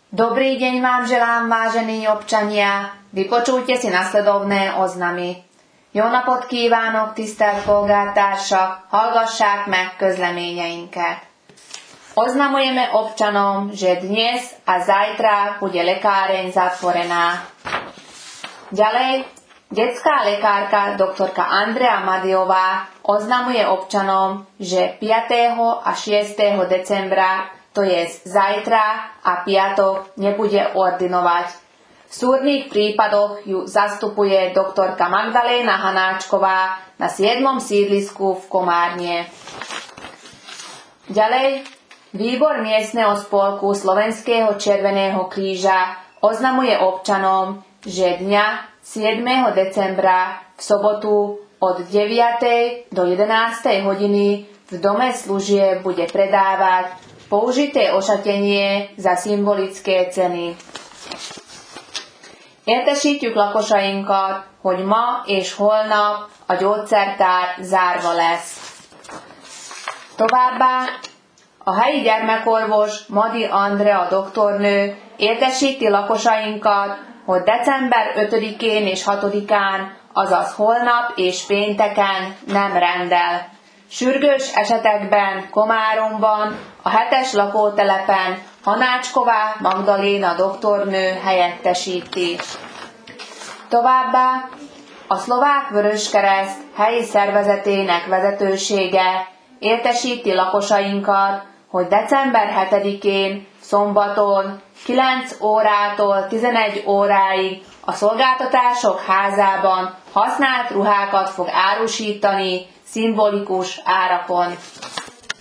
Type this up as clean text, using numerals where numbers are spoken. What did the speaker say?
Dobrý deň vám želám, vážení občania. Vypočujte si nasledovné oznamy. Jó napot kívánok, tisztelt polgártársak! Hallgassák meg közleményeinket. Oznamujeme občanom, že dnes a zajtra bude lekáreň zatvorená. Ďalej, detská lekárka doktorka Andrea Madiová oznamuje občanom, že 5. a 6. decembra, to je zajtra a piatok, nebude ordinovať. V súdnych prípadoch ju zastupuje doktorka Magdaléna Hanáčková na 7. sídlisku v Komárne. Ďalej, výbor miestneho spolku Slovenského červeného kríža oznamuje občanom, že dňa 7. decembra v sobotu od 9. do 11. hodiny v dome služieb bude predávať použité ošatenie za szimbolické ceny. Értesítjük lakosainkat, hogy ma és holnap a gyógyszertár zárva lesz. Továbbá a helyi gyermekorvos Madi Andrea doktornő értesíti lakosainkat, hogy december 5-én és 6-án, azaz holnap és pénteken nem rendel. Sürgős esetekben Komáromban, a 7-es lakótelepen Hanácsková Magdaléna doktornő helyettesíti. Továbbá a Szlovák Vöröskereszt helyi szervezetének vezetősége értesíti lakosainkat, hogy december 7-én szombaton 9 órától 11 óráig a Szolgáltatások Házában használt ruhákat fog árusítani szimbolikus árakon.